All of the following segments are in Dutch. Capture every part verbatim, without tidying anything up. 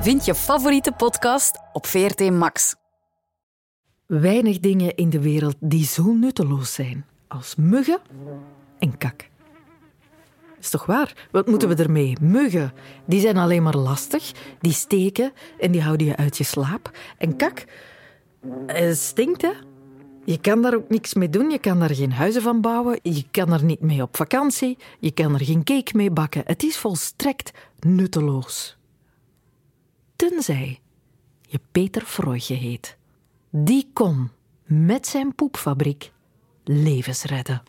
Vind je favoriete podcast op V R T Max. Weinig dingen in de wereld die zo nutteloos zijn als muggen en kak. Is toch waar? Wat moeten we ermee? Muggen, die zijn alleen maar lastig, die steken en die houden je uit je slaap. En kak, het stinkt, hè? Je kan daar ook niks mee doen, je kan daar geen huizen van bouwen, je kan er niet mee op vakantie, je kan er geen cake mee bakken. Het is volstrekt nutteloos. Tenzij je Peter Freuche heet. Die kon met zijn poepfabriek levens redden.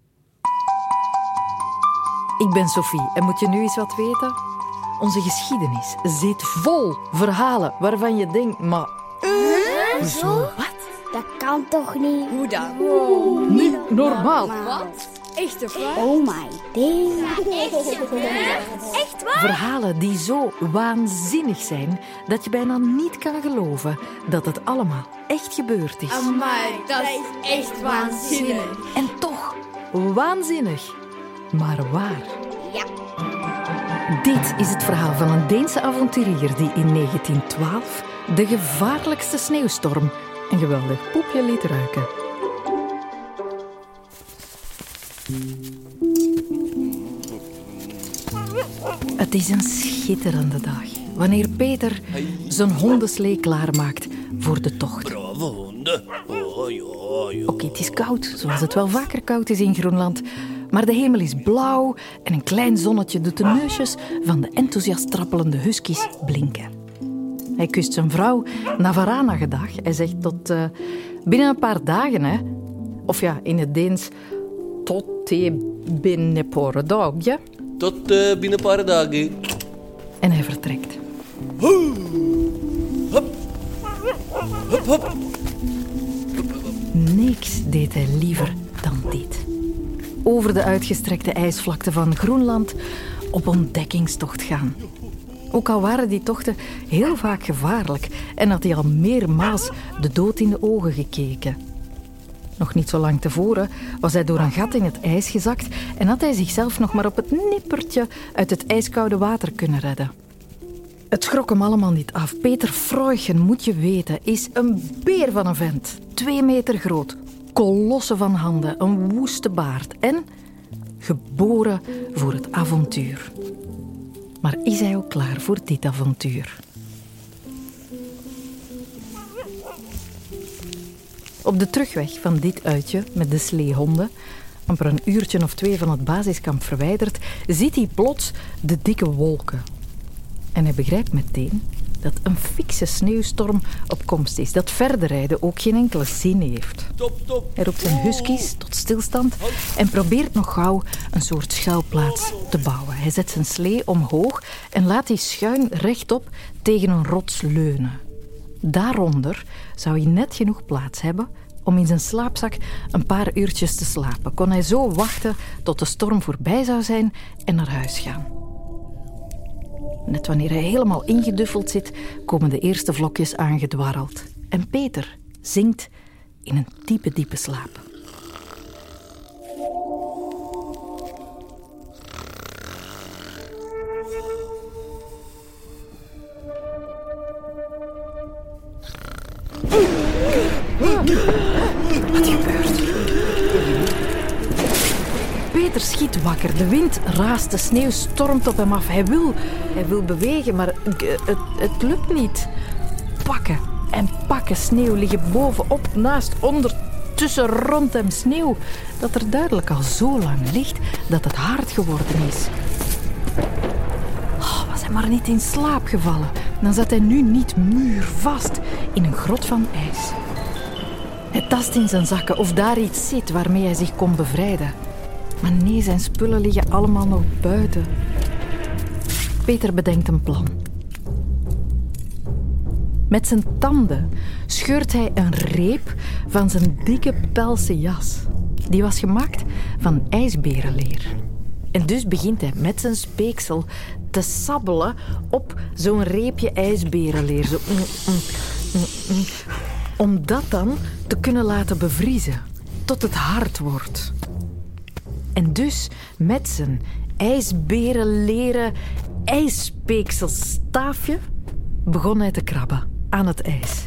Ik ben Sophie en moet je nu eens wat weten? Onze geschiedenis zit vol verhalen waarvan je denkt, maar... Huh? Zo? Wat? Dat kan toch niet? Hoe dan? Oeh, Niet normaal. Wat? Echte vraag? Oh my day. Echt waar? Verhalen die zo waanzinnig zijn dat je bijna niet kan geloven dat het allemaal echt gebeurd is. Amai, dat is echt waanzinnig. En toch waanzinnig, maar waar. Ja. Dit is het verhaal van een Deense avonturier die in negentien twaalf de gevaarlijkste sneeuwstorm een geweldig poepje liet ruiken. Het is een schitterende dag wanneer Peter zijn hondenslee klaarmaakt voor de tocht. Brave honden. Oh, ja, ja. Oké, het is koud, zoals het wel vaker koud is in Groenland. Maar de hemel is blauw en een klein zonnetje doet de neusjes van de enthousiast trappelende huskies blinken. Hij kust zijn vrouw Navarana gedag. Hij zegt tot uh, binnen een paar dagen, hè. Of ja, in het Deens, tot de binnen een paar dagen. Tot uh, binnen een paar dagen. En hij vertrekt. Hop. Hop, hop. Niks deed hij liever dan dit. Over de uitgestrekte ijsvlakte van Groenland op ontdekkingstocht gaan. Ook al waren die tochten heel vaak gevaarlijk en had hij al meermaals de dood in de ogen gekeken. Nog niet zo lang tevoren was hij door een gat in het ijs gezakt en had hij zichzelf nog maar op het nippertje uit het ijskoude water kunnen redden. Het schrok hem allemaal niet af. Peter Freuchen, moet je weten, is een beer van een vent. Twee meter groot, kolossen van handen, een woeste baard en geboren voor het avontuur. Maar is hij ook klaar voor dit avontuur? Op de terugweg van dit uitje met de sleehonden, amper een uurtje of twee van het basiskamp verwijderd, ziet hij plots de dikke wolken. En hij begrijpt meteen dat een fikse sneeuwstorm op komst is, dat verder rijden ook geen enkele zin heeft. Top, top. Hij roept zijn huskies tot stilstand en probeert nog gauw een soort schuilplaats te bouwen. Hij zet zijn slee omhoog en laat die schuin rechtop tegen een rots leunen. Daaronder zou hij net genoeg plaats hebben om in zijn slaapzak een paar uurtjes te slapen. Kon hij zo wachten tot de storm voorbij zou zijn en naar huis gaan. Net wanneer hij helemaal ingeduffeld zit, komen de eerste vlokjes aangedwarreld. En Peter zinkt in een diepe, diepe slaap. Wat gebeurt er? Peter schiet wakker. De wind raast, de sneeuw stormt op hem af. Hij wil, hij wil bewegen, maar het, het lukt niet. Pakken en pakken sneeuw liggen bovenop, naast, onder, tussen, rond hem sneeuw. Dat er duidelijk al zo lang ligt dat het hard geworden is. Oh, was hij maar niet in slaap gevallen. Dan zat hij nu niet muurvast in een grot van ijs. Hij tast in zijn zakken of daar iets zit waarmee hij zich kon bevrijden. Maar nee, zijn spullen liggen allemaal nog buiten. Peter bedenkt een plan. Met zijn tanden scheurt hij een reep van zijn dikke pelsen jas. Die was gemaakt van ijsberenleer. En dus begint hij met zijn speeksel te sabbelen op zo'n reepje ijsberenleer. Zo, mm, mm, mm, mm, om dat dan te kunnen laten bevriezen, tot het hard wordt. En dus met zijn ijsberenleren ijspeekselstaafje begon hij te krabben aan het ijs.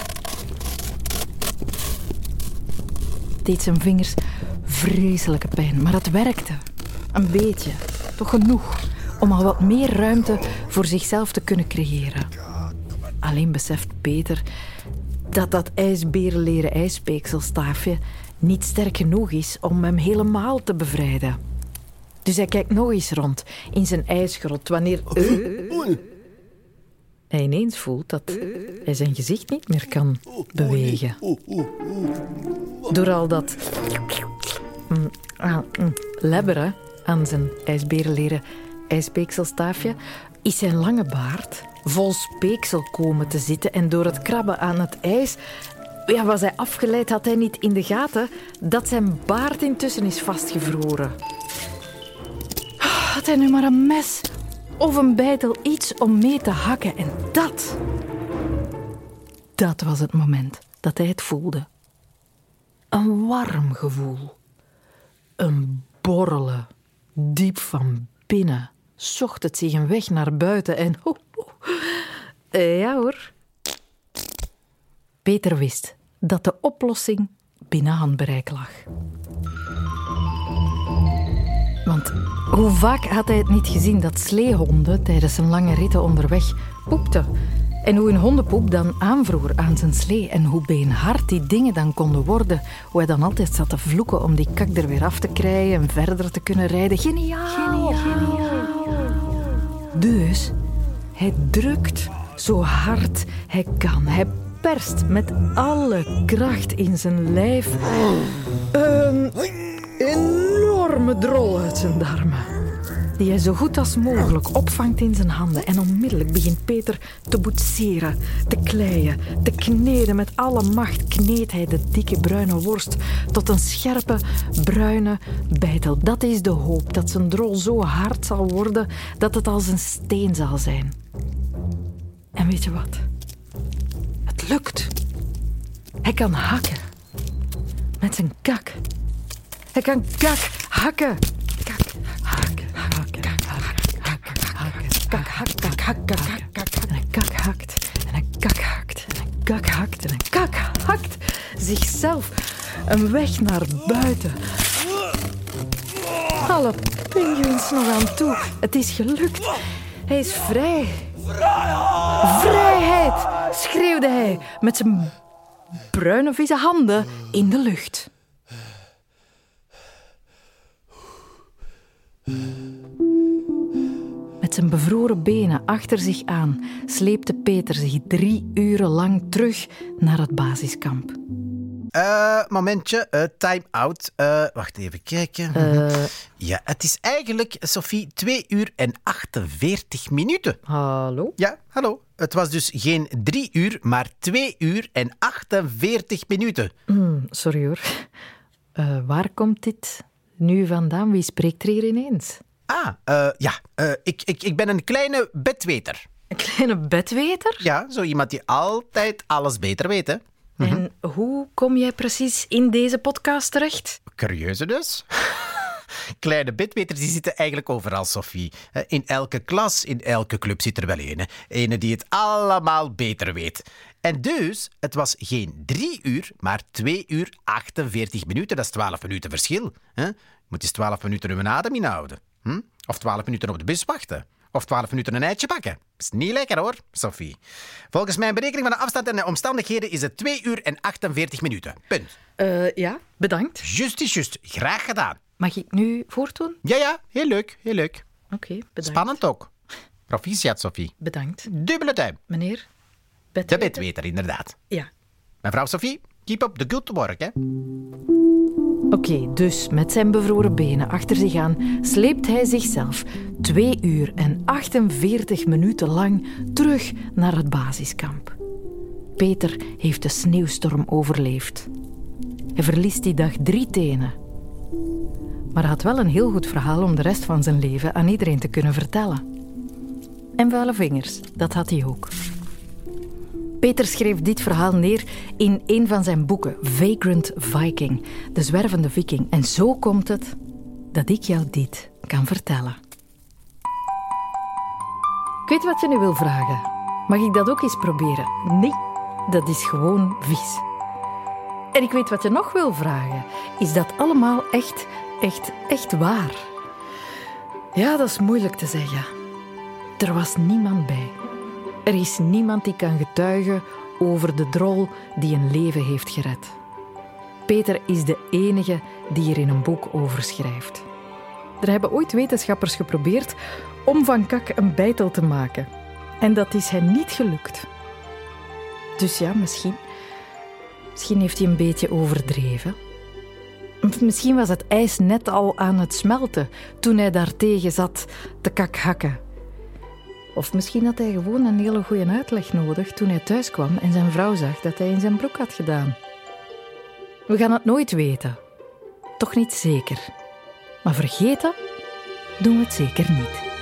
Het deed zijn vingers vreselijke pijn, maar het werkte. Een beetje, toch genoeg, om al wat meer ruimte voor zichzelf te kunnen creëren. Alleen beseft Peter dat dat ijsberenleren ijspeekselstaafje niet sterk genoeg is om hem helemaal te bevrijden. Dus hij kijkt nog eens rond in zijn ijsgrot wanneer uh, hij ineens voelt dat hij zijn gezicht niet meer kan bewegen. Door al dat mm, ah, mm, lebberen aan zijn ijsberenleren ijspeekselstaafje is zijn lange baard vol speeksel komen te zitten en door het krabben aan het ijs ja, was hij afgeleid, had hij niet in de gaten dat zijn baard intussen is vastgevroren. Had hij nu maar een mes of een beitel, iets om mee te hakken. En dat, dat was het moment dat hij het voelde. Een warm gevoel. Een borrelen, diep van binnen, zocht het zich een weg naar buiten en... Ho, ho, ja hoor. Peter wist dat de oplossing binnen handbereik lag. Want hoe vaak had hij het niet gezien dat sleehonden tijdens zijn lange ritten onderweg poepten. En hoe een hondenpoep dan aanvroor aan zijn slee. En hoe beenhard die dingen dan konden worden. Hoe hij dan altijd zat te vloeken om die kak er weer af te krijgen en verder te kunnen rijden. Geniaal! Geniaal! Dus hij drukt zo hard hij kan. Hij perst met alle kracht in zijn lijf een enorme drol uit zijn darmen, die hij zo goed als mogelijk opvangt in zijn handen. En onmiddellijk begint Peter te boetseren, te kleien, te kneden. Met alle macht kneedt hij de dikke bruine worst tot een scherpe bruine beitel. Dat is de hoop, dat zijn drol zo hard zal worden dat het als een steen zal zijn. En weet je wat? Het lukt. Hij kan hakken. Met zijn kak. Hij kan kak hakken. Kak, hakken, hakken, hakken, hakken, hakken. Kak, hak, kak, hak, kak, hak, kak. En hij kak hakt. En hij kak hakt. En hij kak hakt. En hij kak hakt. Zichzelf een weg naar buiten. Alle pinguïns nog aan toe. Het is gelukt. Hij is vrij. Vrijheid! Schreeuwde hij met zijn bruine vieze handen in de lucht. Met zijn bevroren benen achter zich aan sleepte Peter zich drie uren lang terug naar het basiskamp. Uh, momentje, uh, time out. Uh, wacht even kijken. Uh, ja, het is eigenlijk, Sophie, twee uur en achtenveertig minuten. Hallo? Ja, hallo. Het was dus geen drie uur, maar twee uur en achtenveertig minuten. Mm, sorry hoor. Uh, waar komt dit nu vandaan? Wie spreekt er hier ineens? Ah, uh, ja. Uh, ik, ik, ik ben een kleine bedweter. Een kleine bedweter? Ja, zo iemand die altijd alles beter weet, hè. En mm-hmm. Hoe kom jij precies in deze podcast terecht? Curieuze dus. Kleine bedweters die zitten eigenlijk overal, Sophie. In elke klas, in elke club zit er wel een. Ene die het allemaal beter weet. En dus, het was geen drie uur, maar twee uur achtenveertig minuten. Dat is twaalf minuten verschil. Je moet eens twaalf minuten uw adem inhouden. Of twaalf minuten op de bus wachten. Of twaalf minuten een eitje bakken. Is niet lekker hoor, Sophie. Volgens mijn berekening van de afstand en de omstandigheden is het twee uur en achtenveertig minuten. Punt. Uh, ja, bedankt. Just is just. Graag gedaan. Mag ik nu voortdoen? Ja, ja. Heel leuk. Heel leuk. Oké, okay, bedankt. Spannend ook. Proficiat, Sophie. Bedankt. Dubbele duim. Meneer? Bedweter? De bedweter, inderdaad. Ja. Mevrouw Sophie, keep up the good work, hè. Oké, okay, dus met zijn bevroren benen achter zich aan sleept hij zichzelf twee uur en achtenveertig minuten lang terug naar het basiskamp. Peter heeft de sneeuwstorm overleefd. Hij verliest die dag drie tenen. Maar hij had wel een heel goed verhaal om de rest van zijn leven aan iedereen te kunnen vertellen. En vuile vingers, dat had hij ook. Peter schreef dit verhaal neer in een van zijn boeken, Vagrant Viking, de zwervende viking. En zo komt het dat ik jou dit kan vertellen. Ik weet wat je nu wil vragen. Mag ik dat ook eens proberen? Nee, dat is gewoon vies. En ik weet wat je nog wil vragen. Is dat allemaal echt, echt, echt waar? Ja, dat is moeilijk te zeggen. Er was niemand bij. Er is niemand die kan getuigen over de drol die een leven heeft gered. Peter is de enige die er in een boek over schrijft. Er hebben ooit wetenschappers geprobeerd om van Kak een beitel te maken. En dat is hen niet gelukt. Dus ja, misschien... Misschien heeft hij een beetje overdreven. Misschien was het ijs net al aan het smelten toen hij daartegen zat te kakhakken. Of misschien had hij gewoon een hele goede uitleg nodig toen hij thuis kwam en zijn vrouw zag dat hij in zijn broek had gedaan. We gaan het nooit weten. Toch niet zeker. Maar vergeten doen we het zeker niet.